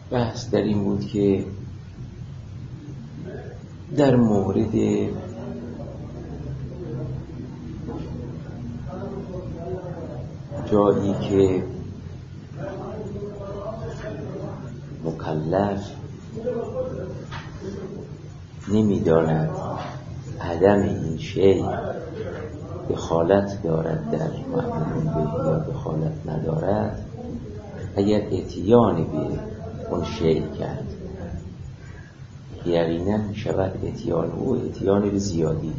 بحث در این بود که در مورد جایی که مکلف نمی‌داند عدم این شیء دخالت دارد در معمول به یا دخالت ندارد، اگر اتیان به اون شیء کرد یقینا شود اتیان او اتیان به زیادی.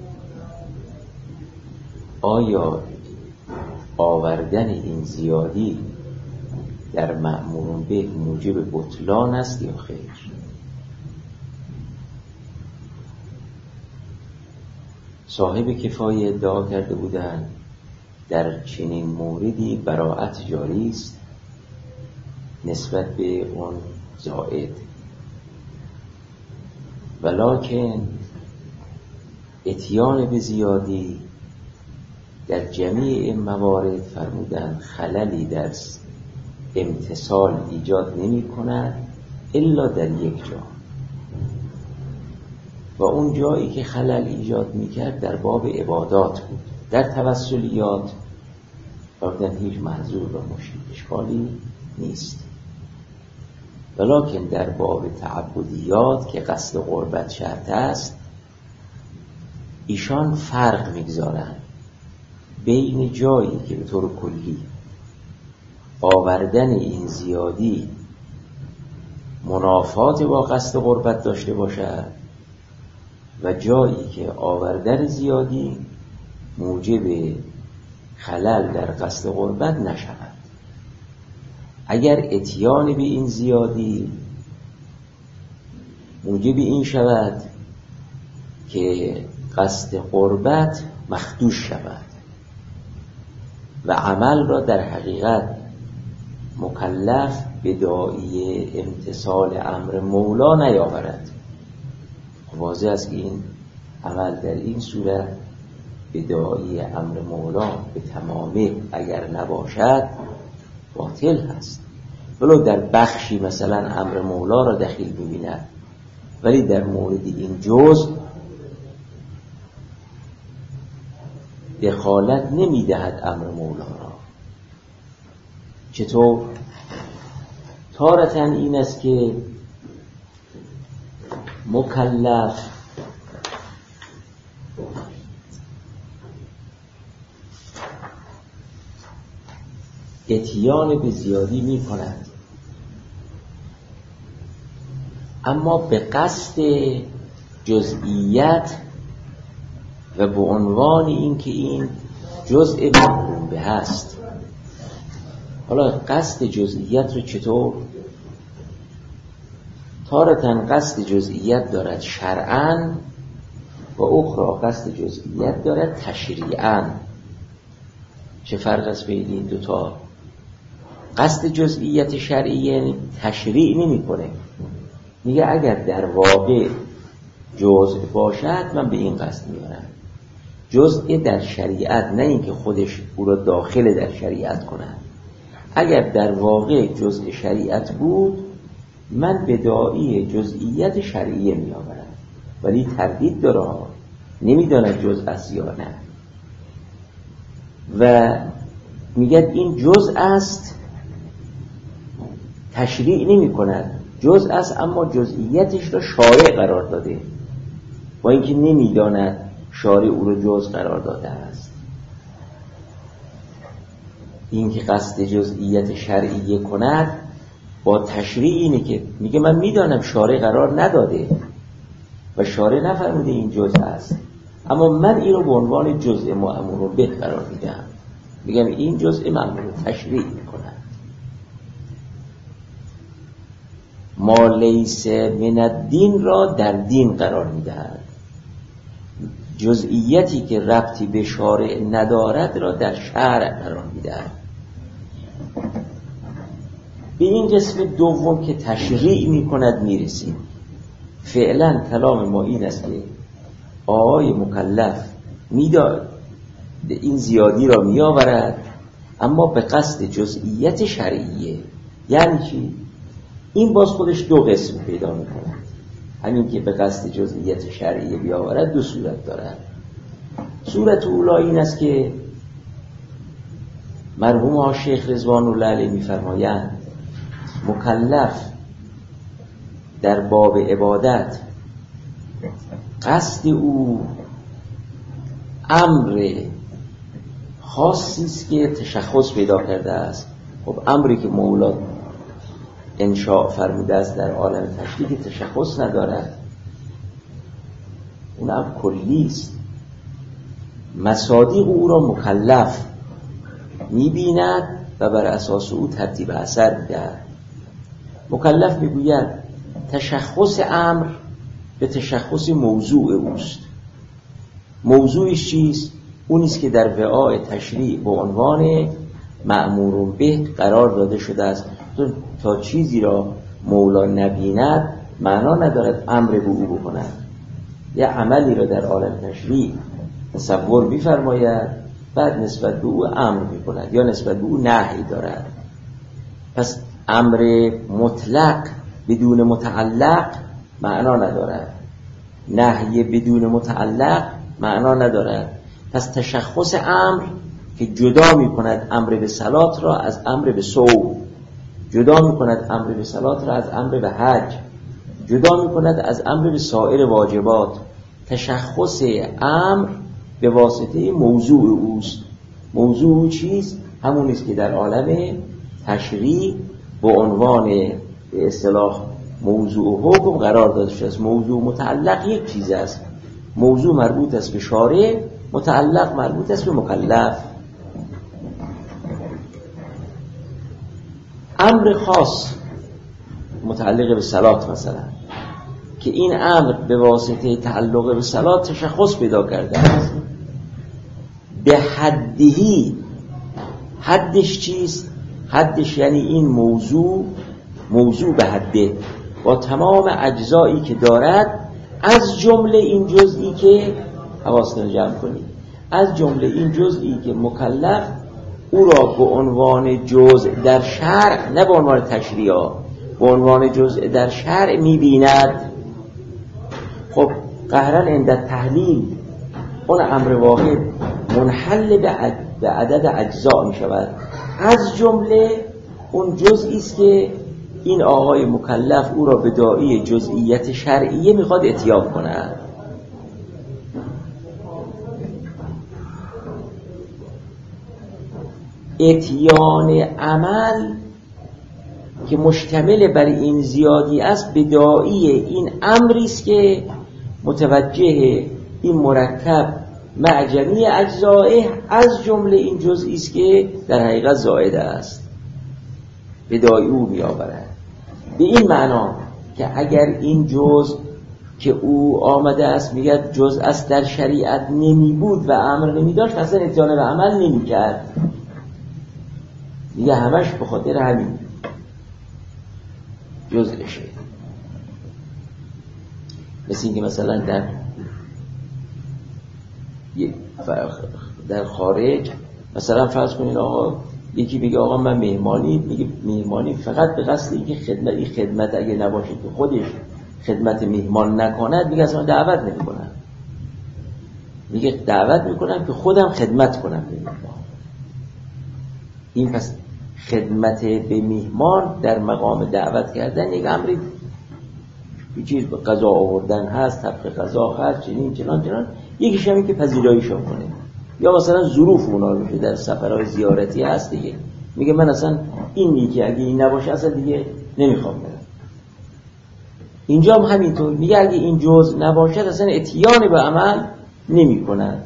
آیا آوردن این زیادی در مأمور به موجب بطلان است یا خیر؟ صاحب کفایه ادعا کرده بودند در چنین موردی براءت جاری است نسبت به اون زائد، ولکن اتیان به زیادی در جمیع موارد فرمودند خللی در امتصال ایجاد نمی کند الا در یک جا، و اون جایی که خلل ایجاد می کرد در باب عبادات بود. در توسلیات فرمودند هیچ محظور و اشکالی نیست، ولکن در باب تعبدیات که قصد قربت شرط است ایشان فرق میگذارند بین جایی که به طور کلی آوردن این زیادی منافات با قصد قربت داشته باشد و جایی که آوردن زیادی موجب خلل در قصد قربت نشود. اگر اتیان به این زیادی موجب این شود که قصد قربت مخدوش شود و عمل را در حقیقت مکلف به داعی امتثال امر مولا نیاورد، واضح است که این عمل در این صورت به داعی امر مولا به تمامی اگر نباشد باطل هست. ولو در بخشی مثلا امر مولا را دخیل ببیند، ولی در مورد این جزء دخالت نمیدهد امر مولا را. چطور؟ تارة این است که مکلف اتیان به زیادی می کند، اما به قصد جزئیت و به عنوان این که این جزء محروم به هست. حالا قصد جزئیت رو چطور؟ تارة قصد جزئیت دارد شرعاً و اخرى قصد جزئیت دارد تشریعاً. چه فرق است بین این دوتا؟ قصد جزئیت شرعی تشریع نمی کنه، میگه اگر در واقع جزء باشد من به این قصد میارم. جزء در شریعت، نه اینکه خودش او را داخل در شریعت کنه. اگر در واقع جزء شریعت بود من به داعی جزئیت شرعیه میآورم، ولی تردید داره، نمیداند جزء است یا نه، و میگه این جزء است، تشریع نمی کند، جزء است اما جزئیتش را شارع قرار داده، با اینکه نمیداند شارع او را جزء قرار داده است. این که قصد جزئیت شرعیه کند با تشریع اینه که میگه من میدانم شارع قرار نداده و شارع نفرموده این جزء است، اما من این رو به عنوان جزء مأمور به قرار میدم، میگم این جزء مأمور تشریع میکنه. ما لیس من الدین را در دین قرار میدهد، جزئیتی که ربطی به شارع ندارد را در شرع قرار میدهد. به این قسم دوم که تشریع میکند میرسیم. فعلا کلام ما این است که آقای مکلف میداد این زیادی را میآورد اما به قصد جزئیت شرعیه. یعنی چی؟ این باز خودش دو قسم پیدا میکنه. همین که به قصد جزئیت شرعیه بیاورد دو صورت دارد. صورت اولا این است که مرحوم ها شیخ رضوان الله علیه میفرمایند مکلف در باب عبادت قصد او امر خاصی است که تشخص پیدا کرده است. خب امری که مولا انشاء فرموده است در عالم تشریع تشخص ندارد، اون امر کلی است. مصادیق او را مکلف می‌بیند و بر اساس او ترتیب اثر می‌دهد. مکلف میگوید تشخص امر به تشخص موضوع اوست. موضوعش چیست؟ اونیست که در وعاء تشریع به عنوان مأمور به قرار داده شده است. تا چیزی را مولا نبیند معنا ندارد امر به او بکند. یه عملی را در عالم تشریع تصور می‌فرماید، بعد نسبت به او امر می‌کند یا نسبت به او نهی دارد. پس امر مطلق بدون متعلق معنا ندارد، نهی بدون متعلق معنا ندارد. پس تشخص امر که جدا می‌کند امر به صلات را از امر به صوم، جدا می‌کند امر به صلات را از امر به حج، جدا می‌کند از امر به سایر واجبات. تشخص امر به واسطه موضوع اوست. موضوع او چیست؟ همون است که در عالم تشریع به عنوان به اصطلاح موضوع حکم قرار داده شده است. موضوع متعلق یک چیز است. موضوع مربوط است به شارع، متعلق مربوط است به مکلف. امر خاص متعلق به صلات مثلا که این امر به واسطه تعلق به صلات تشخص پیدا کرده است، به حدی، حدش چیست؟ حدش یعنی این موضوع به حده با تمام اجزایی که دارد، از جمله این جزئی که حواستون جمع کنید، از جمله این جزئی که مکلف او را به عنوان جزء در شرع، نه به عنوان تشریع، به عنوان جزء در شرع می‌بیند. خب قهرا عند تحلیل اون امر واحد منحل به عدد اجزا می شود. از جمله اون جزئی است که این آقای مکلف او را به داعی جزئیت شرعیه میخواد اتیان کند. اتیان عمل که مشتمل بر این زیادی است به داعی این امری است که متوجه این مرکب مع جمیع اجزائه از جمله این جزئی است که در حقیقت زائد است، به داعی او میآورد. به این معنا که اگر این جزء که او آمده است میگه جزء است در شریعت نمی بود و امر نمی داشت، اصلا اتیان به عمل نمی کرد، میگه همش به خاطر همین جزءشه. مثل اینکه مثلا در خارج مثلا فرض کنید آقا یکی بگه آقا من مهمانی، میگه مهمانی فقط به قصد اینکه خدمت اگه نباشه که خودش خدمت مهمان نکند، میگه اصلا دعوت نمیکنم، میگه دعوت میکنم که خودم خدمت کنم به مهمان. این پس خدمت به مهمان در مقام دعوت کردن یک امری یه چیز به قضا آوردن هست، طبق قضا هست، چنان یکیش همین که پذیراییشون کنه. یا مثلا ظروف اونا میشه در سفرهای زیارتی هست دیگه، میگه من اصلا اینی که اگه این نباشه اصلا دیگه نمیخوام برم. اینجا هم همینطور میگه اگه این جزء نباشه اصلا اتیان به عمل نمی کند.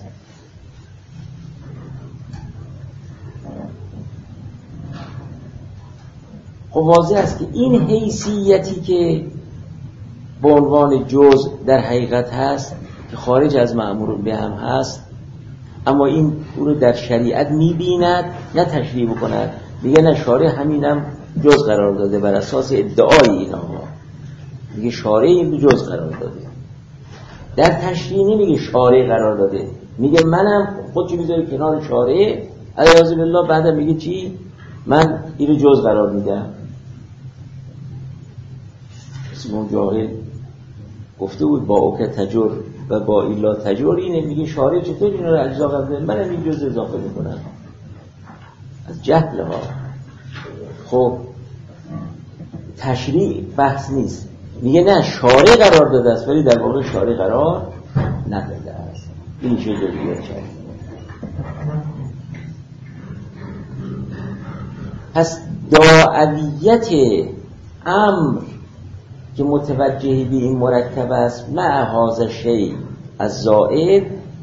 خب واضح است که این حیثیتی که به عنوان جزء در حقیقت هست که خارج از مأمور به هم هست، اما این او رو در شریعت می‌بیند نه تشریح بکند، میگه نه شارع همینم جزء قرار داده بر اساس ادعای اینا، میگه شارع این جزء قرار داده، در تشریح نمیگه شارع قرار داده، میگه منم خودشو میذاره کنار شارع، علیاذ بالله بعدم میگه چی؟ من اینو جزء قرار میدم. سیمون جاهل گفته بود با اوک تجر و با ایلا تجر، اینه میگه شارع چطور اینا رو اجزا قبل من هم این جز اضافه میکنم از جهل ها. خب تشریع بحث نیست، میگه نه شارع قرار داده است ولی در واقع شارع قرار نداده است. این چه جزئیات شد. پس داعیت امر که متوجه به این مرکب است مع هذا شیء از زائد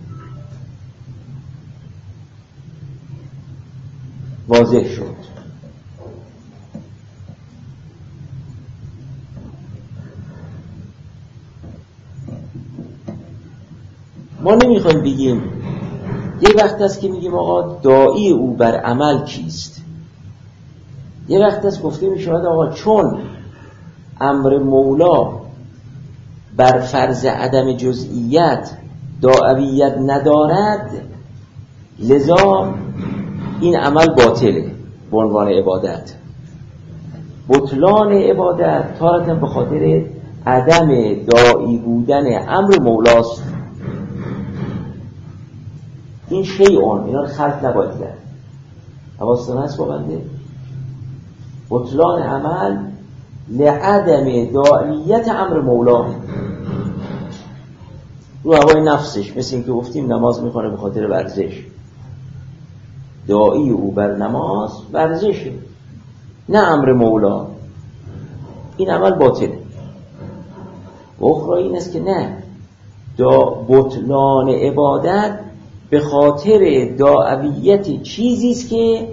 واضح شد. ما نمیخوایم بگیم، یه وقت است که میگیم آقا داعی او بر عمل کیست، یه وقت است گفته میشود آقا چون امر مولا بر فرض عدم جزئیت داعیت ندارد لذا این عمل باطله به عنوان عبادت. بطلان عبادت تارتاً به خاطر عدم داعی بودن امر مولاست. این شیعون اینا رو خلط نباید کرد. حواستون هست با بنده؟ بطلان عمل لعدم داعیت امر مولا رو هوای نفسش، مثل این که گفتیم نماز میکنه به خاطر ورزش، داعی او بر نماز ورزشه نه امر مولا، این عمل باطله. و اخرى این است که نه، بطلان عبادت به خاطر داعیت چیزی است که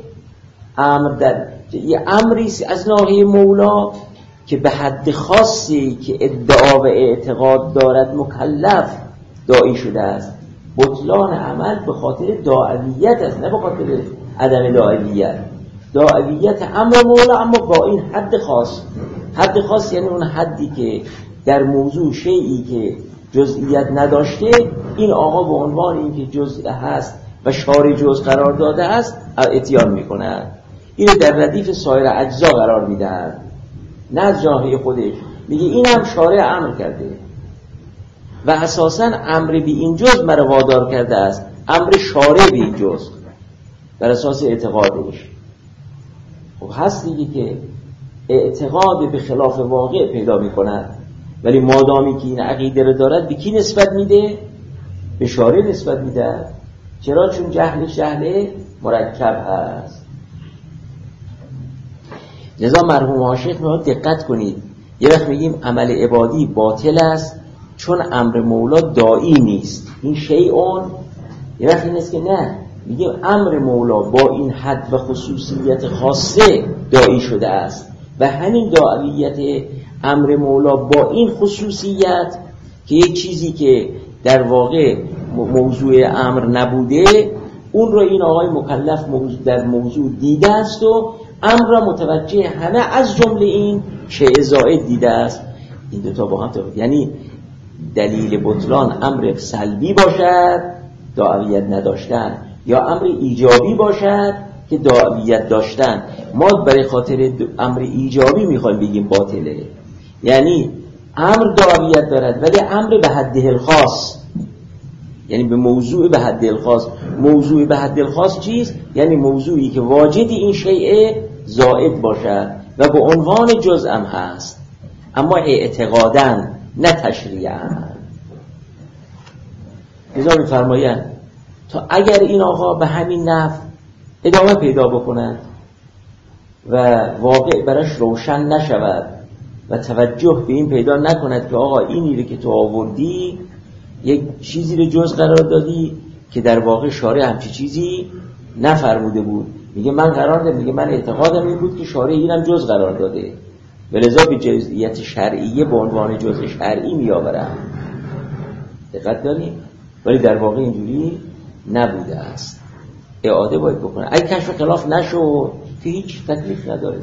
یه امری از ناحیه مولا که به حد خاصی که ادعا و اعتقاد دارد مکلف داعی شده است. بطلان عمل به خاطر داعیت است نه به خاطر عدم داعیت امر مولا، اما با این حد خاص. حد خاص یعنی اون حدی که در موضوع شیئی که جزئیت نداشته این آقا به عنوان این که جزء هست و شارع جزء قرار داده است اتیان میکنه، اینو در ردیف سایر اجزا قرار میدن نه از جاهی خودش. میگه این هم شارع امر کرده و اساساً امر به این جزء مرا وادار کرده است، امر شارع به این جزء بر اساس اعتقادش. خب هست دیگه که اعتقاد به خلاف واقع پیدا میکند، ولی مادامی که این عقیده رو دارد به کی نسبت میده؟ به شارع نسبت میده. چرا؟ چون جهلش جهل مرکب هست. لذا مرحوم عاشق میاد دقت کنید، یه وقت میگیم عمل عبادی باطل است چون امر مولا داعی نیست، این شیعون. یه وقت این است که نه، میگیم امر مولا با این حد و خصوصیت خاصه داعی شده است و همین داعیت امر مولا با این خصوصیت که یک چیزی که در واقع موضوع امر نبوده اون رو این آقای مکلف در موضوع دیده است و امر را متوجه همه از جمله این شیء زائد دیده است. این دوتا با هم یعنی دلیل بطلان امر سلبی باشد داعیت نداشتن یا امر ایجابی باشد که داعیت داشتن. ما برای خاطر امر ایجابی میخوایم بگیم باطله، یعنی امر داعیت دارد ولی امر به حده الخاص، یعنی به موضوع به حده الخاص. موضوع به حده الخاص چیست؟ یعنی موضوعی که واجد این شیء زائد باشد و به عنوان جزء هم هست، اما اعتقاداً نه تشریعاً. لذا می‌فرمایند تا اگر این آقا به همین نحو ادامه پیدا بکنند و واقع براش روشن نشود و توجه به این پیدا نکند که آقا اینی رو که تو آوردی یک چیزی رو جز قرار دادی که در واقع شارع همچی چیزی نفرموده بود. میگه من قرار دادم، میگه من اعتقادم این بود که شارع اینم جز قرار داده، ولذا به جزئیت شرعیه به عنوان جزء شرعی میآورم. دقت داریم؟ ولی در واقع اینجوری نبوده است. اعاده باید بکنه. اگه کشف خلاف نشد که هیچ تکلیف نداره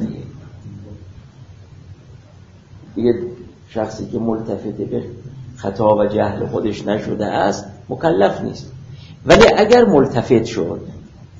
دیگه شخصی که ملتفت به خطا و جهل خودش نشده است مکلف نیست. ولی اگر ملتفت شد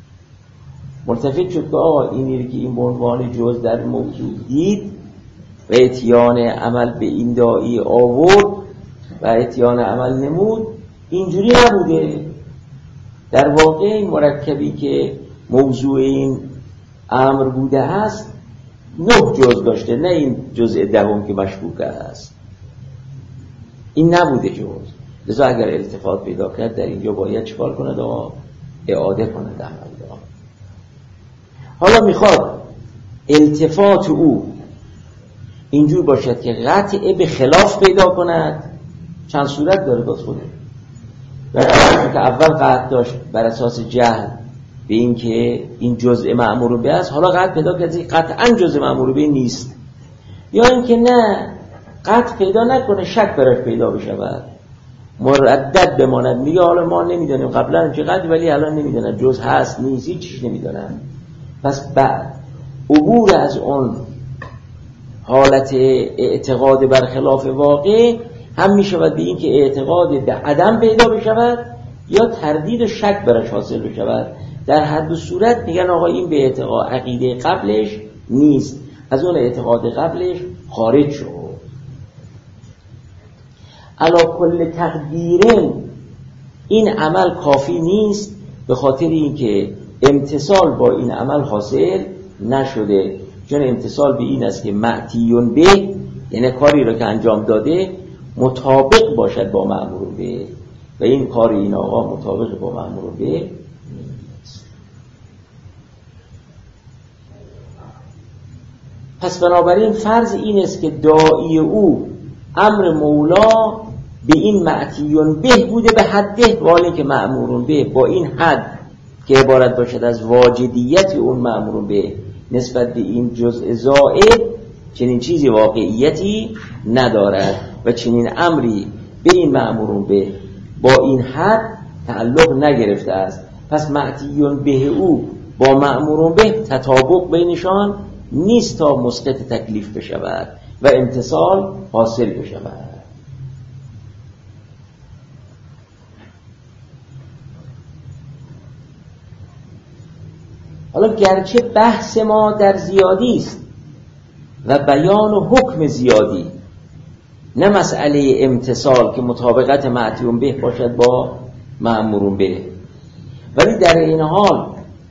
که آقا اینی که این به عنوان جز در موضوع دید و اتیان عمل به این داعی آورد و اتیان عمل نمود، اینجوری نبوده. در واقع این مرکبی که موضوع این امر بوده است 9 جزء داشته، نه این جزء دهم که مشکوک است. این نبوده جزء. لذا اگر التفات پیدا کرد در اینجا باید چیکار کند؟ اعاده کند عمل را. حالا میخواد التفات او اینجور باشد که قطع به خلاف پیدا کند. چند صورت داره باز خوده. در که اول قطع داشت بر اساس جهل به این که این جزء مأمور به است، حالا قطع پیدا کرد که قطعا جزء مأمور به نیست، یا اینکه نه قطع پیدا نکنه، شک براش پیدا بشود، مردد بماند، میگه حالا ما نمیدونیم قبلا چقدر ولی الان نمیدونن جزء هست نیست، هیچ نمیدونن. پس بعد عبور از اون حالت اعتقاد برخلاف واقع هم میشود به این که اعتقاد به عدم پیدا بشود یا تردید و شک براش حاصل بشود. در هر دو صورت میگن آقا این به اعتقاد عقیده قبلش نیست، از اون اعتقاد قبلش خارج شد. علا کل تقدیرن این عمل کافی نیست، به خاطر اینکه امتصال با این عمل حاصل نشده. چون امتصال به این است که معتیون به، یعنی کاری را که انجام داده مطابق باشد با مأمور به، و این کار این آقا مطابق با مأمور به نیست. پس بنابراین فرض این است که داعی او امر مولا به این معتیون به بوده به حده، والی که مأمور به با این حد که عبارت باشد از واجدیت اون مأمور به نسبت به این جزء زائد چنین چیزی واقعیتی ندارد و چنین امری به این مأمور به با این حد تعلق نگرفته است. پس معتیون به او با مأمور به تطابق بینشان نیست تا مسقط تکلیف بشود و امتصال حاصل بشود. حالا گرچه بحث ما در زیادی است و بیان و حکم زیادی، نه مسئله امتصال که مطابقت معتیون به باشد با مأمور به، ولی در این حال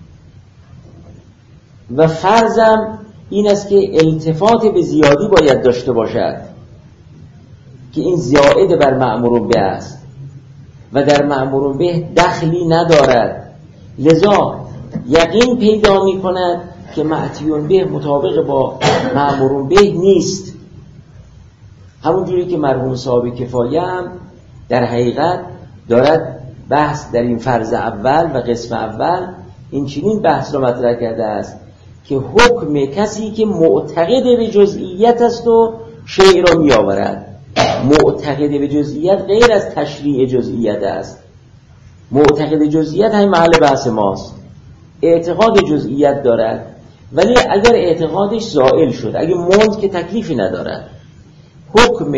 و فرضم این است که التفات به زیادی باید داشته باشد که این زائد بر مأمور به است و در مأمور به دخلی ندارد، لذا یقین پیدا می کند که معتیون به مطابق با مأمور به نیست. همون جوری که مرحوم صاحب کفایه هم در حقیقت دارد بحث در این فرض اول و قسم اول این چنین بحث را مطرح کرده است که حکم کسی که معتقد به جزئیت است و شیء را می آورد. معتقد به جزئیت غیر از تشریع جزئیت است. معتقد جزئیت همین محل بحث ماست. اعتقاد جزئیت دارد ولی اگر اعتقادش زائل شد، اگه موند که تکلیفی ندارد، حکم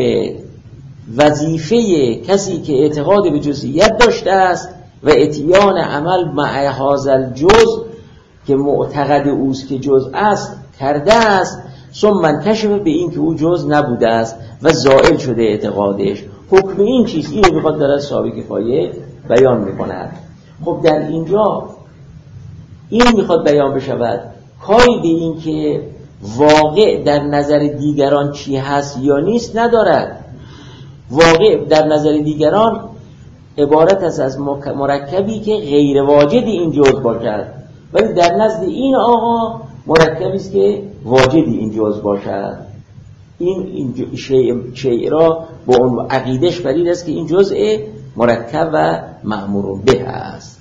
وظیفه کسی که اعتقاد به جزئیت داشته است و اتیان عمل مع هذا الجزء که معتقد اوست که جزء است کرده است، ثم منکشف به این که او جزء نبوده است و زائل شده اعتقادش. حکم این چیز اینو میخواد در صاحب کفایه بیان میکند. خب در اینجا این میخواد بیان بشود کاری به این که واقع در نظر دیگران چی هست یا نیست ندارد. واقع در نظر دیگران عبارت است از مرکبی که غیر واجد این جزء باشد، ولی در نزد این آقا مرکبی است که واجد این جزء باشد. این شیء را با اون عقیدش برید است که این جزء مرکب و مأمور به است.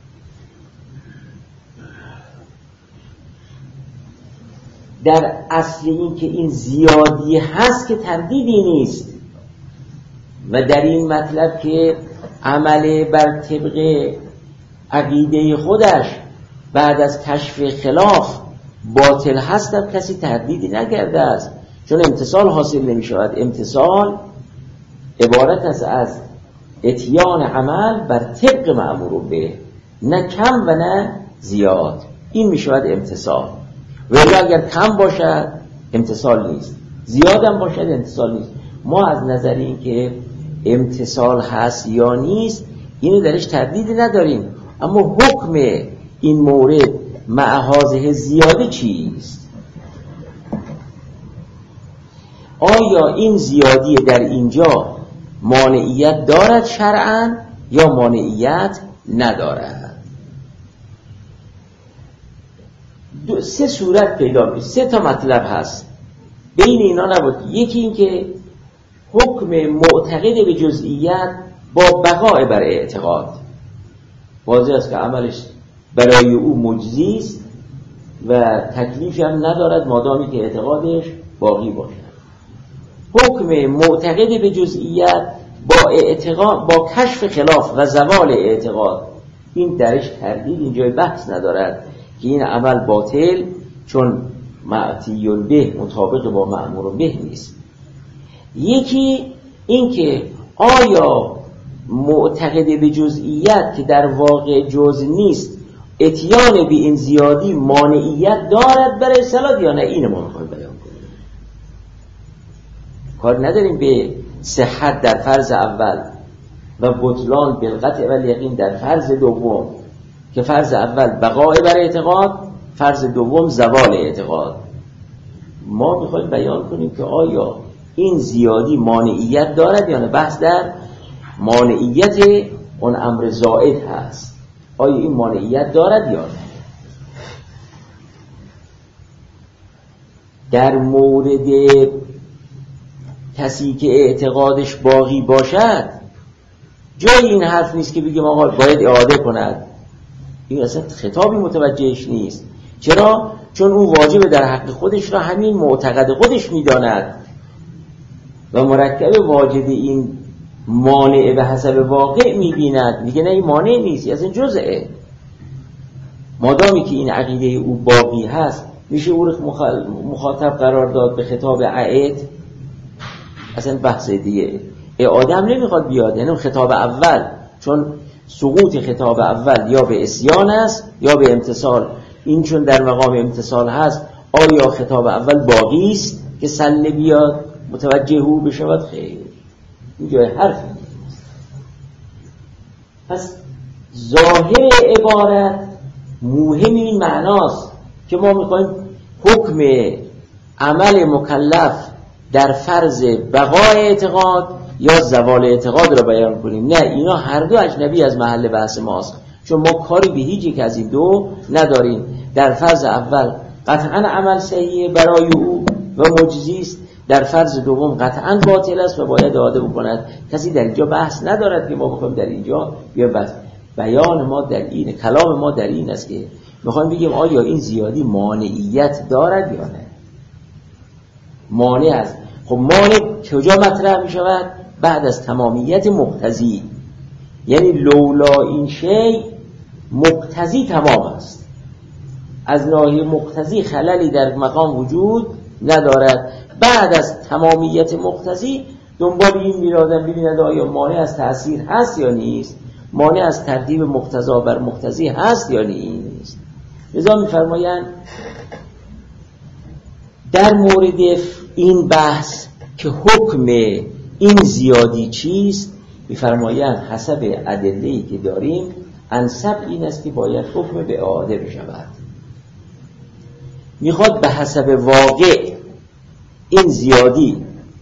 در اصل این که این زیادی هست که تردیدی نیست و در این مطلب که عمل بر طبق عقیده خودش بعد از کشف خلاف باطل هستم کسی تردیدی نکرده است، چون امتصال حاصل نمی شود. امتصال عبارت است از اتیان عمل بر طبق مأمور به، نه کم و نه زیاد. این می شود امتصال. ولی اگر کم باشد امتصال نیست. زیادم باشد امتصال نیست. ما از نظر این که امتصال هست یا نیست اینو درش تردیدی نداریم، اما حکم این مورد مع هذه زیاده چیست؟ آیا این زیادی در اینجا مانعیت دارد شرعاً یا مانعیت ندارد؟ سه صورت پیدا میشه، سه تا مطلب هست بین اینا نبود. یکی این که حکم معتقد به جزئیت با بقای بر اعتقاد، واضح است که عملش برای او مجزی است و تکلیفی هم ندارد مادامی که اعتقادش باقی باشد. حکم معتقد به جزئیت با اعتقاد، با کشف خلاف و زوال اعتقاد، این درش تردید اینجای بحث ندارد که این عمل باطل چون معطی به مطابق با مأمور به نیست. یکی این که آیا معتقد به جزئیت که در واقع جزء نیست اتیان به این زیادی مانعیت دارد برای صلات یا نه؟ اینو ما میخوایم بیان کنیم. کار نداریم به صحت در فرض اول و بطلان بالقطع و الیقین در فرض دوم که فرض اول بقای بر اعتقاد، فرض دوم زوال اعتقاد. ما میخوایم بیان کنیم که آیا این زیادی مانعیت دارد یا نه. بحث در مانعیت اون امر زائد هست، آیا این مانعیت دارد یا نه. در مورد کسی که اعتقادش باقی باشد جای این حرف نیست که بگیم آقا باید اعاده کند، این اصلا خطابی متوجهش نیست. چرا؟ چون اون واجب در حق خودش را همین معتقد خودش میداند و مرکب واجب این مانع به حسب واقع میبیند، میگه نه این مانع نیست، اصلا جزئه. مادامی که این عقیده او باقی هست میشه او رو مخاطب قرار داد به خطاب عائد؟ اصلا بحث دیگه. اعاده هم نمیخواد بیاد، یعنی خطاب اول، چون سقوط خطاب اول یا به عصیان است یا به امتصال. این چون در مقام امتصال هست، آیا خطاب اول باقی است که سل بیاد متوجه او بشود؟ خیر، این جای حرف نیست. پس ظاهر عبارت مهم این معناست که ما میخوایم حکم عمل مکلف در فرض بقای اعتقاد یا زوال اعتقاد را بیان کنیم. نه، اینا هر دو اجنبی از محل بحث ماست، چون ما کاری به هیچ یک از این دو نداریم. در فرض اول قطعا عمل صحیح برای او و مجزی است، در فرض دوم قطعا باطل است و باید اعاده بکند. کسی در اینجا بحث ندارد که ما بخوایم در اینجا بحث. بیان ما در اینه، کلام ما در این است که میخوایم بگیم آیا این زیادی مانعیت دارد یا نه. مانع است. خب مانع کجا مطرح میشود؟ بعد از تمامیت مقتضی، یعنی لولا این شی مقتضی تمام است، از ناحیه مقتضی خللی در مقام وجود ندارد. بعد از تمامیت مقتضی دنبال این میرادن ببینند آیا مانع از تأثیر هست یا نیست، مانع از ترتیب مقتضا بر مقتضی هست یا نیست. لذا میفرمایند در مورد این بحث که حکم این زیادی چیست، میفرمایند حسب ادله‌ای که داریم انسب این است که باید حکم به اعاده بشود. میخواد به حسب واقع این زیادی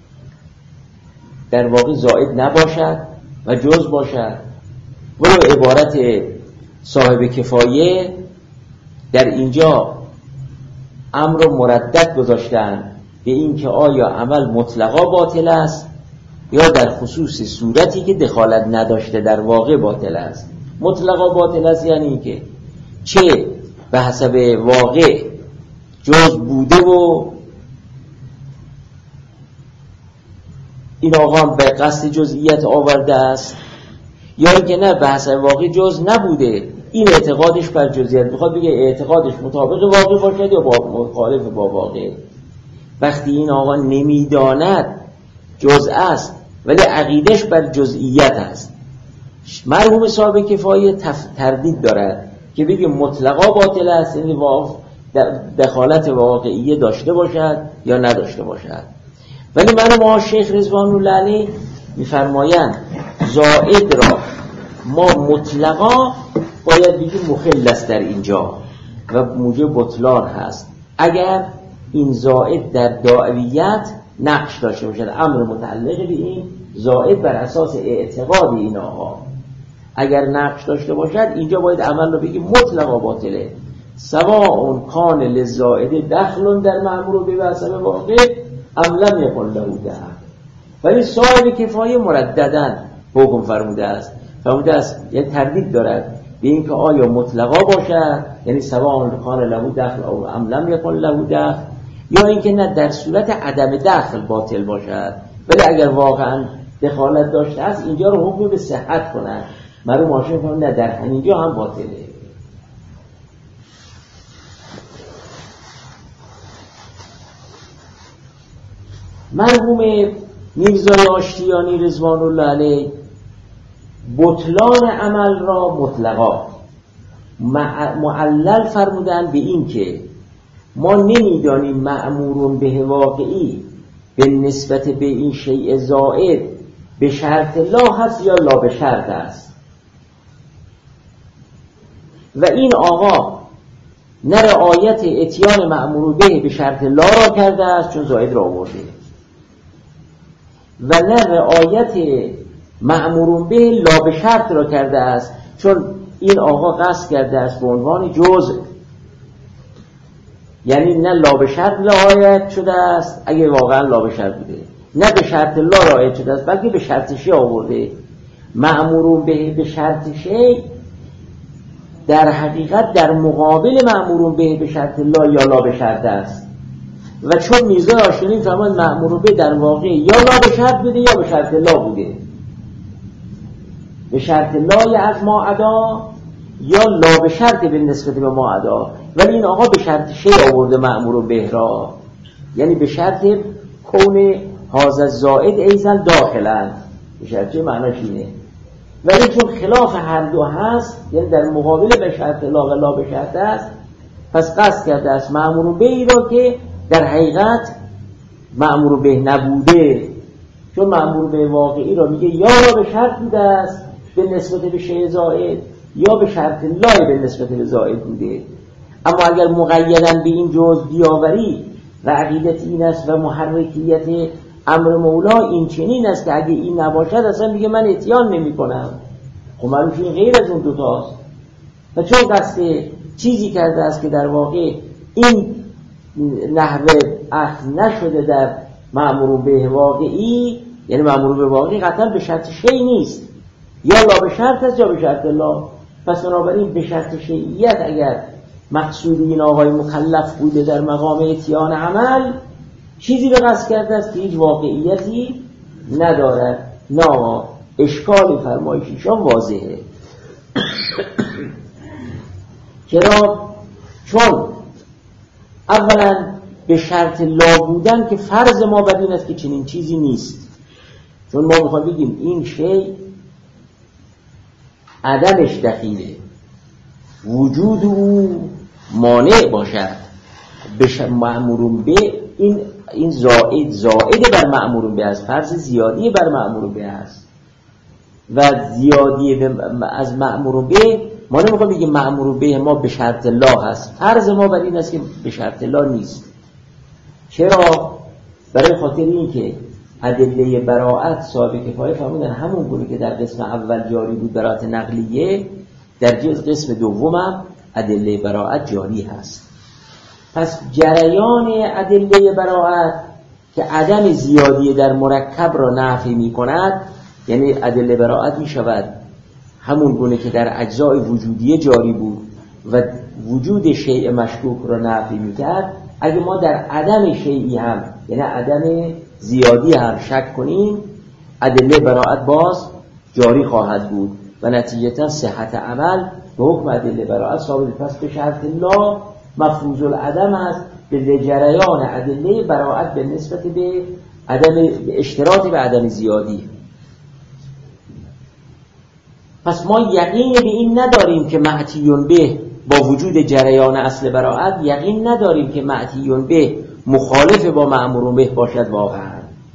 در واقع زائد نباشد و جز باشد. ولو عبارت صاحب کفایه در اینجا امر مردد گذاشتن به این که آیا عمل مطلقا باطل است یا در خصوص صورتی که دخالت نداشته در واقع باطل است. مطلقا باطل است یعنی این که چه به حسب واقع جز بوده و این آقا به قصد جزئیت آورده است، یا اینکه نه به حسب واقع جز نبوده، این اعتقادش بر جزئیت میخواد بگه اعتقادش مطابق واقع باشد یا مخالف با واقع. وقتی این آقا نمیداند جزء است ولی عقیدش بر جزئیت است، مرحوم صاحب کفایه تردید دارد که بگه مطلقا باطل است، یعنی دخالت واقعیه داشته باشد یا نداشته باشد. ولی مرحوم شیخ رضوان الله علیه میفرمایند زائد را ما مطلقا باید بگیم مخل است در اینجا و موجب بطلان هست اگر این زائد در دعویت نقش داشته باشد. امر متعلق به این زائد بر اساس اعتقاد این آقا اگر نقش داشته باشد اینجا باید عمل رو بگیم مطلقا باطله. سواء کان للزائد دخل در مأمور به حسب واقع ام لم یکن له دخل. ولی صاحب کفایه مردداً حکم فرموده است یعنی تردید دارد به این که آیا مطلقا باشد یعنی سواء کان له دخل او ام لم یکن له دخل، یا اینکه نه در صورت عدم دخل باطل باشد ولی اگر واقعا دخالت داشته است اینجا رو حکم به صحت کنند. مرحوم ماشین فرمود نه در همینجا هم باطله. مرحوم میرزای آشتیانی رضوان الله علیه بطلان عمل را مطلقا معلل فرمودن به این که ما نمیدانیم مأمورون به واقعی به نسبت به این شیء زائد به شرط لا هست یا لا به شرط است و این آقا نه رعایت اتیان مأمور به شرط لا را کرده است چون زائد را آورده و نه رعایت مأمور به لا به شرط را کرده است چون این آقا قصد کرده است به عنوان جزء، یعنی نه لا به شرط رعایت شده است اگه واقعا لا به شرط بوده، نه به شرط لا رعایت شده است بلکه به شرط شی آورده. مأمور به شرط شی در حقیقت در مقابل مأمور به شرط لا یا لا به شرط است و چون میرزای آشتیانی فرمان مأمور به در واقع یا لا به شرط بوده یا به شرط لا بوده، به شرط لا از ما ادا یا لا به شرط به نسبت به ما ادا، ولی این آقا به شرط شی آورده مأمور به را، یعنی به شرط کون هذا زائد ایزن داخلن، به شرط چه معناش اینه. ولی چون خلاف هر دو هست یعنی در مقابل به شرط لا و لا به شرط است، پس قصد کرده است مأمور به ای را که در حقیقت مأمور به نبوده، چون مأمور به واقعی را میگه یا لا به شرط بوده است به نسبت به شیء زائد یا به شرط لا به نسبت به زائد بوده. اما اگر مقیدن به این جزء بیاوری و عقیدت این است و محرکیت امر مولا این چنین است که اگه این نباشد اصلا میگه من اتیان نمی کنم، خب معلومه این غیر از اون دوتاست و چون قصد چیزی کرده است که در واقع این نحوه اخذ نشده در مأمور به واقعی، یعنی مأمور به واقعی قطعا به شرط شی نیست، یا لا به شرط است یا به شرط لا. پس بنابراین به شرط شیعیت اگر مقصود این آقای مکلف بوده در مقام اتیان عمل چیزی به قصد کرده است که هیچ واقعیتی ندارد. نه اشکال فرمایشیشان واضحه. چرا؟ چون اولا به شرط لا بودن که فرض ما بر این است که چنین چیزی نیست، چون ما میخوایم بگیم این شی عدمش دخیله، وجود او مانع باشد. مأمور به این زائد بر مأمور به است، فرض زیادی بر مأمور به است و زیادی از مأمور به ما نمیخوایم بگیم مأمور به ما به شرط لا هست، فرض ما بر این است که به شرط لا نیست. چرا؟ برای خاطر این که ادله براءت صاحب کفایه فرمودن همون گونه که در قسم اول جاری بود براءت نقلیه، در قسم دومم ادله براءت جاری هست. پس جریان ادله براءت که عدم زیادی در مرکب را نافی می کند، یعنی ادله براءت می شود همون گونه که در اجزای وجودیه جاری بود و وجود شیء مشکوک را نافی می کرد، اگه ما در عدم شیئی هم یعنی عدم زیادی هم شک کنیم ادله براءت باز جاری خواهد بود و نتیجتا صحت عمل به حکم ادله براءت ثابت. پس به شرط لا مفروض العدم است به جریان ادله براءت به نسبت به عدم اشتراط به عدم زیادی. پس ما یقین به این نداریم که معتیون به با وجود جریان اصل براءت یقین نداریم که معتیون به مخالف با مأمور به باشد واقعا.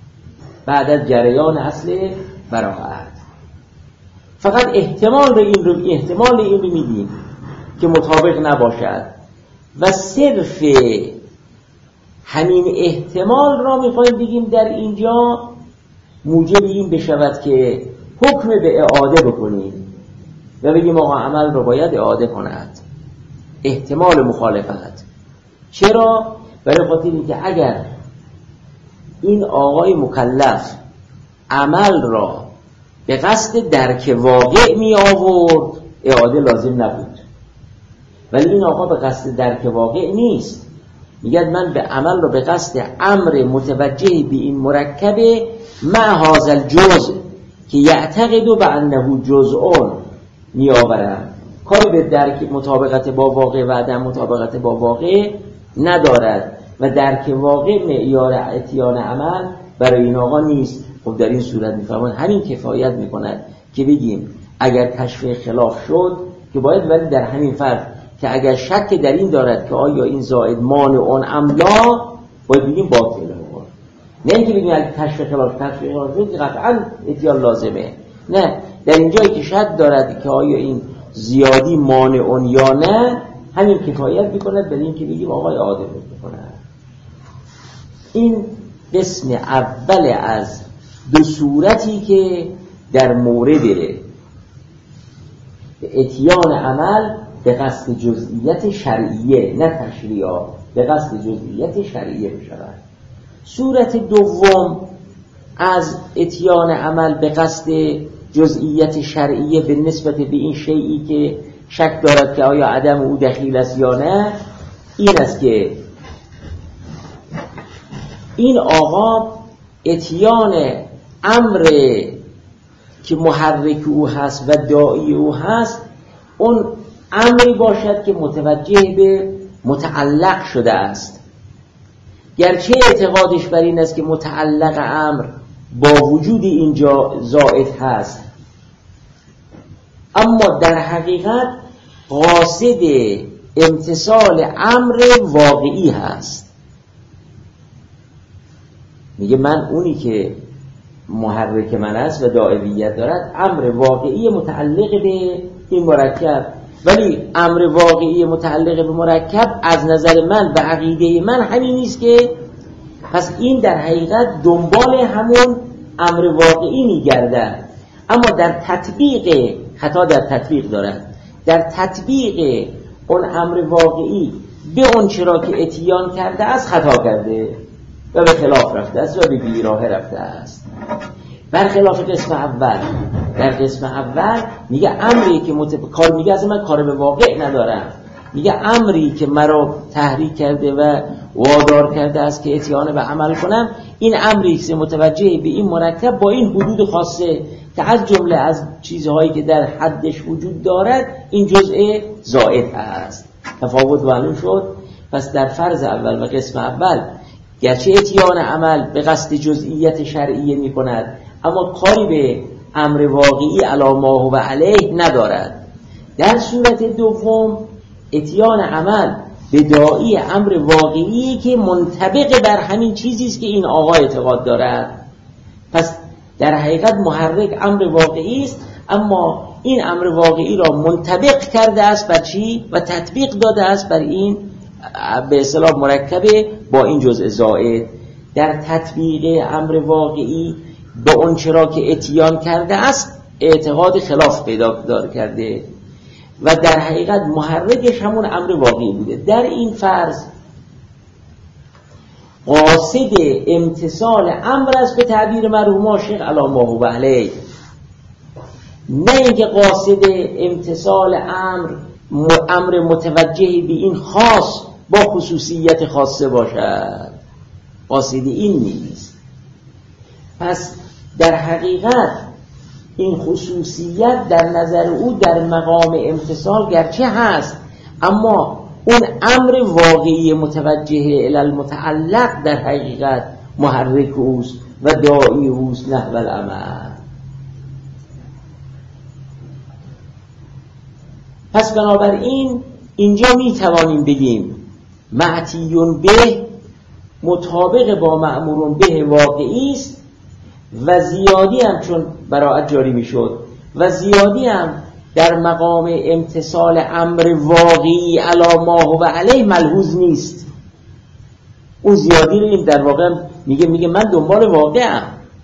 بعد از جریان اصل براءت. فقط احتمال این رو میدیم که مطابق نباشد و صرف همین احتمال را میخوایم بگیم در اینجا موجب این بشود که حکم به اعاده بکنیم و بگیم آقا عمل رو باید اعاده کند. احتمال مخالفت. چرا؟ برای خاطر اینکه اگر این آقای مکلف عمل را به قصد درک واقع می آورد اعاده لازم نبود، ولی این آقا به قصد درک واقع نیست. میگه من به عمل را به قصد امر متوجه به این مرکب مع هذا الجزء که یعتقد بانه جزء می آورم. کاری به درک مطابقت با واقع و عدم مطابقت با واقع ندارد و درک واقع معیار اتیان عمل برای این آقا نیست. خب در این صورت میفرماید همین کفایت میکند که بگیم اگر کشف خلاف شد که باید، ولی در همین فرض که اگر شک در این دارد که آیا این زائد مانع ام لا، باید بگیم باطله. نه اینکه بگیم اگر کشف خلاف شد قطعا اتیان لازمه. نه، در اینجایی که شک دارد که آیا این زیادی مانع یا نه، همین کفایت میکند برای اینکه بگیم آقای عادل میکند. این قسم اول از دو صورتی که در مورد اتیان عمل به قصد جزئیت شرعیه، نه تشریعه، به قصد جزئیت شرعیه بشود. صورت دوم از اتیان عمل به قصد جزئیت شرعیه به نسبت به این شیئی که شک دارد که آیا عدم او دخیل است یا نه، این است که این آقا اتیان امر که محرک او هست و داعی او هست، اون امری باشد که متوجه به متعلق شده است. گرچه اعتقادش بر این است که متعلق امر با وجود اینجا زائد هست، اما در حقیقت قاصد امتثال امر واقعی هست. میگه من اونی که محرک من است و داعیت دارد امر واقعی متعلق به این مرکب، ولی امر واقعی متعلق به مرکب از نظر من و عقیده من همین نیست که، پس این در حقیقت دنبال همون امر واقعی میگردد، اما در تطبیق خطا در تطبیق دارد. در تطبیق اون امر واقعی به اون چرا که اتیان کرده است خطا کرده و به خلاف رفته است و به بیراه رفته است. برخلاف قسم اول، در قسم اول میگه امری که کار میگه از من کار به واقع ندارم، میگه امری که مرا تحریک کرده و وادار کرده است که اتیان به عمل کنم، این امری که متوجه به این مرکب با این حدود خاصه که از جمله از چیزهایی که در حدش وجود دارد این جزء زائد است. تفاوت معلوم شد. پس در فرض اول و قسم اول گرچه اتیان عمل به قصد جزئیت شرعیه می کند، اما کاری به امر واقعی علی ما هو علیه ندارد. در صورت دوم اتیان عمل به داعی امر واقعی که منطبق بر همین چیزی است که این آقا اعتقاد دارد. پس در حقیقت محرک امر واقعی است، اما این امر واقعی را منطبق کرده است بر چی و تطبیق داده است بر این به اصطلاح مرکبه با این جزء زائد. در تطبیق امر واقعی به اون چرا که اتیان کرده است اعتقاد خلاف پیدا کرده و در حقیقت محرکش همون امر واقعی بوده. در این فرض قاصد امتثال امر است به تعبیر مرحوم عاشق علی ما هو علیه، نه اینکه قاصد امتثال امر متوجه به این خاص با خصوصیت خاصه باشد. قاصد این نیست. پس در حقیقت این خصوصیت در نظر او در مقام امتثال گرچه هست، اما اون امر واقعی متوجه الی المتعلق در حقیقت محرک اوست و داعی اوست نحو العمل. پس بنابراین اینجا می توانیم بگیم معتیون به مطابق با مأمورون به واقعی است و زیادی هم چون براعت جاری میشد و زیادی هم در مقام امتثال امر واقعی علی ما هو علیه ملحوظ نیست. اون زیادی رو این در واقع میگه من دنبال واقعم.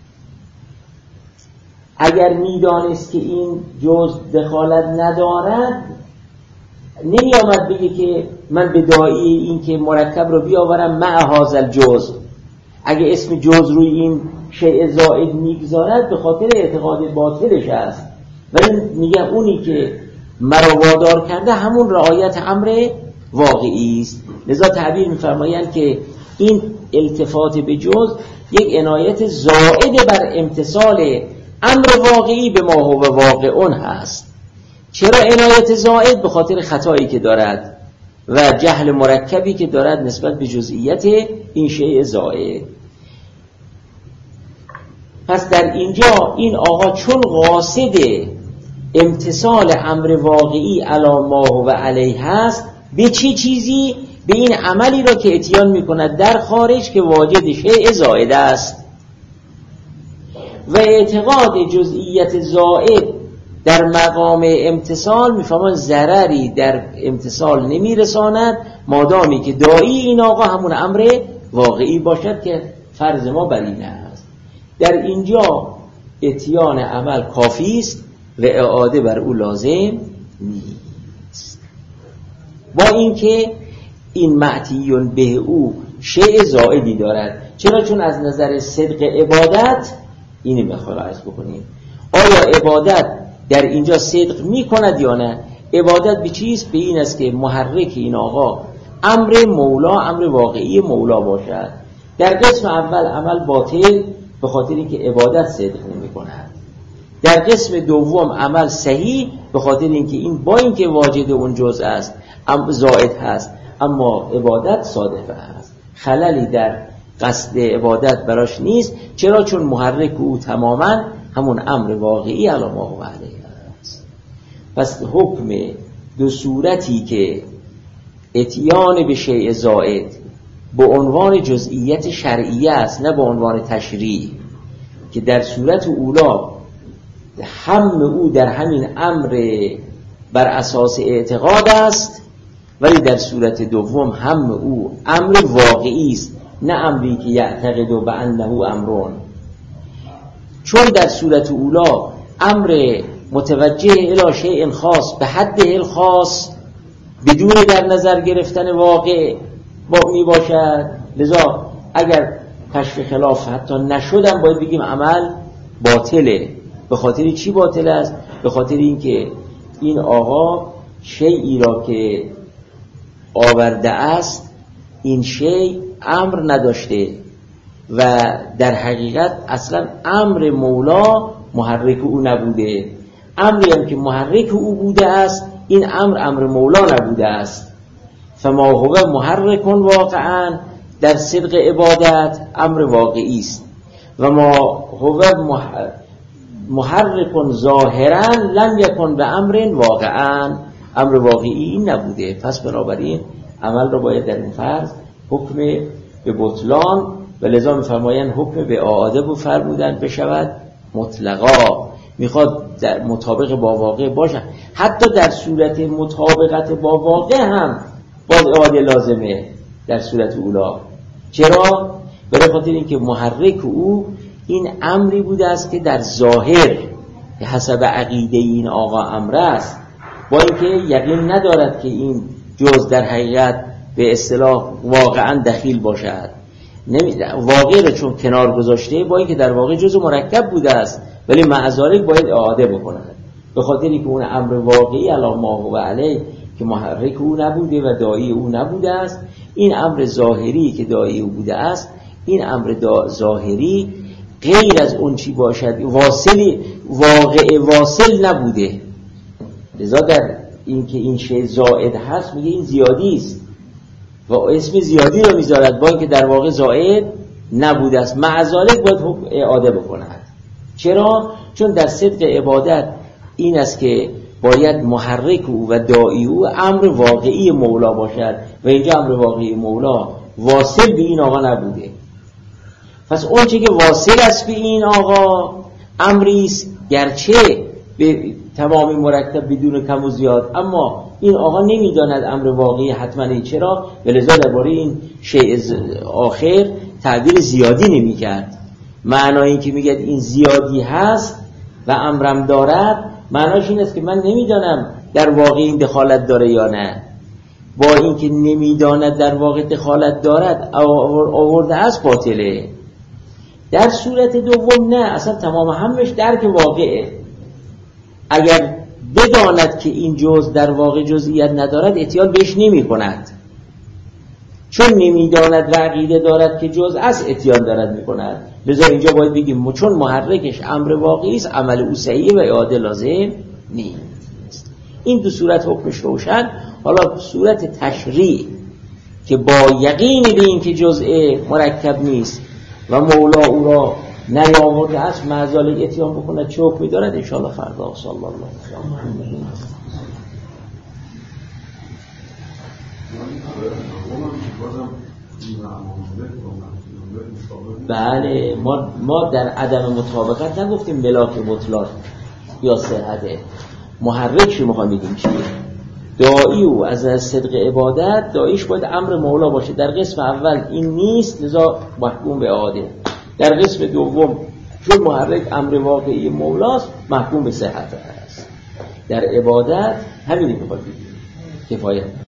اگر میدانست که این جز دخالت ندارد نمی آمد بگه که من به داعی این که مرکب رو بیاورم مع هذا الجزء. اگه اسم جز روی این شیء زائد میگذارد به خاطر اعتقاد باطلش است، ولی میگه اونی که مرا وادار کرده همون رعایت امر واقعی است. لذا تعبیر می‌فرمایند که این التفات به جز یک عنایت زائد بر امتثال امر واقعی به ما هو واقعون هست. چرا عنایت زائد؟ به خاطر خطایی که دارد و جهل مرکبی که دارد نسبت به جزئیت این شیء زائد. پس در اینجا این آقا چون قاصد امتثال امر واقعی علی ما هو علیه هست، به چه چیزی؟ به این عملی را که اتیان میکند در خارج که واجد شیء زائد است. و اعتقاد جزئیت زائد در مقام امتثال میفهمن ضرری در امتثال نمیرساند مادامی که داعی این آقا همون امر واقعی باشد که فرض ما بر این است. در اینجا اتیان عمل کافی است و اعاده بر او لازم نیست، با اینکه این معتیون به او شیء زائدی دارد. چرا؟ چون از نظر صدق عبادت اینی بخواه عرض بکنیم، آیا عبادت در اینجا صدق می کند یا نه؟ عبادت به چیست؟ به این است که محرک این آقا امر مولا، امر واقعی مولا باشد. در قسم اول عمل باطل به خاطر اینکه عبادت صدق نمی کند. در قسم دوم عمل صحیح به خاطر اینکه این با اینکه واجد اون جزء است زائد هست اما عبادت صادقه است، خللی در قصد عبادت براش نیست. چرا؟ چون محرک او تماما همون امر واقعی علی ما هو علیه است. پس حکم دو صورتی که اتیان به شیء زائد به عنوان جزئیت شرعیه است نه به عنوان تشریع، که در صورت اولا هم او در همین امر بر اساس اعتقاد است، ولی در صورت دوم هم او امر واقعی است نه امری که یعتقد به انه امرون. چون در صورت اولا امر متوجه الی شیء خاص به حد الخاص بدون در نظر گرفتن واقع می باشد، لذا اگر کشف خلاف حتی نشدم باید بگیم عمل باطله. به خاطر چی باطل است؟ به خاطر اینکه این آقا شیئی را که آورده است این شیء امر نداشته و در حقیقت اصلا امر مولا محرک او نبوده. امری هم که محرک او بوده است این امر مولا نبوده است. فما هو محرک واقعا در صدق عبادت امر واقعی است و ما هو محرک ظاهرا لم یکن به امر واقعا، امر واقعی این نبوده. پس بنابراین عمل را باید در این فرض حکم به بطلان و لذا می‌فرمایند حکم به اعاده بفرمودن بشود مطلقا، میخواد در مطابق با واقع باشه. حتی در صورت مطابقت با واقع هم باز اعاده لازمه در صورت اولا. چرا؟ برای خاطر اینکه محرک او این امری بوده است که در ظاهر حسب عقیده این آقا امر است، با اینکه یقین ندارد که این جز در حقیقت به اصطلاح واقعا دخیل باشد. واقع را چون کنار گذاشته با اینکه در واقع جز مرکب بوده است ولی معذالک باید اعاده بکند، به خاطری که اون امر واقعی علی ما هو علیه که محرک او نبوده و داعی او نبوده است، این امر ظاهری که داعی او بوده است این امر ظاهری غیر از اون چی باشد واقع واصل نبوده. لذا در این که این شیء زائد هست میگه این زیادی است و اسم زیادی رو میذارد با اینکه در واقع زائد نبوده است، معذالک باید اعاده بکند. چرا؟ چون در صدق عبادت این است که باید محرک او و داعی او امر واقعی مولا باشد و اینجا امر واقعی مولا واصل به این آقا نبوده. پس اون چه که واصل است به این آقا امری است گرچه به تمامی مرکب بدون کم و زیاد، اما این آقا نمیداند امر واقعی حتما این چرا، ولذا درباره این شیء آخر تعبیر زیادی نمی کرد. معنایی که میگه این زیادی هست و امرم دارد، معناش این است که من نمیدانم در واقع این دخالت داره یا نه. با اینکه نمیداند در واقع دخالت دارد آورده از باطله. در صورت دوم نه، اصلا تمام همش درک واقعه. اگر بداند که این جز در واقع جزئیت ندارد اتیان بهش نمی کند، چون نمیداند و عقیده دارد که جز از اتیان دارد می کند. لذا اینجا باید بگیم چون محرکش امر واقعی است عمل او صحیح و اعاده لازم نیست. این دو صورت حکمش روشن. حالا صورت تشریع که با یقین به این که جزء مرکب نیست و مولا او را نیاورده است معزال اتیان بکند چه حکمی دارد انشاءالله فردا. صلی الله علیه و بله ما در عدم مطابقت نگفتیم ملاک مطلق یا صحته. محرک چی میخوام بگیم چیه؟ داعی او از صدق عبادت داعیش باید امر مولا باشه. در قسم اول این نیست لذا محکوم به اعاده. در قسم دوم چون محرک امر واقعی مولاست محکوم به صحت است. در عبادت همینی میخوام بگیم کفایت.